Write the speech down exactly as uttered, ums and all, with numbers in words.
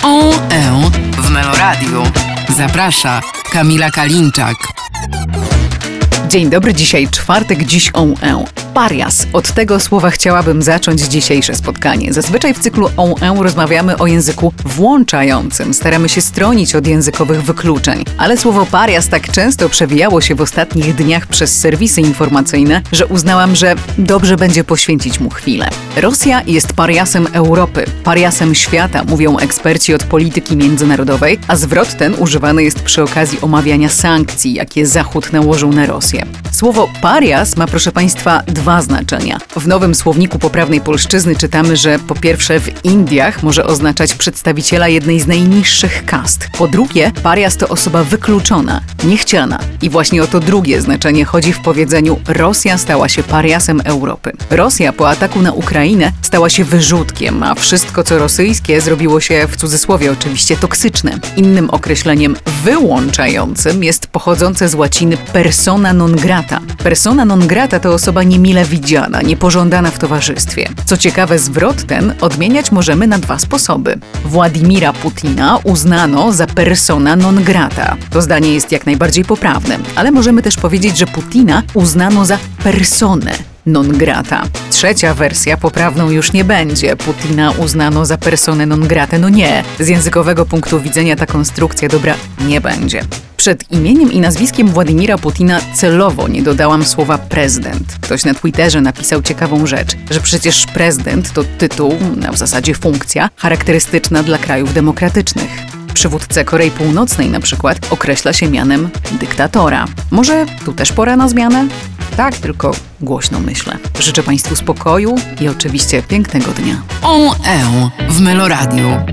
O E w Meloradiu. Zaprasza Kamila Kalinczak. Dzień dobry, dzisiaj czwartek, dziś O E. Parias. Od tego słowa chciałabym zacząć dzisiejsze spotkanie. Zazwyczaj w cyklu O E rozmawiamy o języku włączającym. Staramy się stronić od językowych wykluczeń. Ale słowo parias tak często przewijało się w ostatnich dniach przez serwisy informacyjne, że uznałam, że dobrze będzie poświęcić mu chwilę. Rosja jest pariasem Europy, pariasem świata, mówią eksperci od polityki międzynarodowej, a zwrot ten używany jest przy okazji omawiania sankcji, jakie Zachód nałożył na Rosję. Słowo parias ma, proszę Państwa, dwa znaczenia. W nowym słowniku poprawnej polszczyzny czytamy, że po pierwsze w Indiach może oznaczać przedstawiciela jednej z najniższych kast. Po drugie, parias to osoba wykluczona, niechciana. I właśnie o to drugie znaczenie chodzi w powiedzeniu Rosja stała się pariasem Europy. Rosja po ataku na Ukrainę stała się wyrzutkiem, a wszystko co rosyjskie zrobiło się, w cudzysłowie oczywiście, toksyczne. Innym określeniem wyłączającym jest pochodzące z łaciny persona non grata. Persona non grata to osoba niemile widziana, niepożądana w towarzystwie. Co ciekawe, zwrot ten odmieniać możemy na dwa sposoby. Władimira Putina uznano za persona non grata. To zdanie jest jak najbardziej poprawne, ale możemy też powiedzieć, że Putina uznano za personę non grata. Trzecia wersja poprawną już nie będzie. Putina uznano za personę non gratę. No nie. Z językowego punktu widzenia ta konstrukcja dobra nie będzie. Przed imieniem i nazwiskiem Władimira Putina celowo nie dodałam słowa prezydent. Ktoś na Twitterze napisał ciekawą rzecz, że przecież prezydent to tytuł, a w zasadzie funkcja, charakterystyczna dla krajów demokratycznych. Przywódcę Korei Północnej na przykład określa się mianem dyktatora. Może tu też pora na zmianę? Tak, tylko głośno myślę. Życzę Państwu spokoju i oczywiście pięknego dnia. O E w Meloradiu.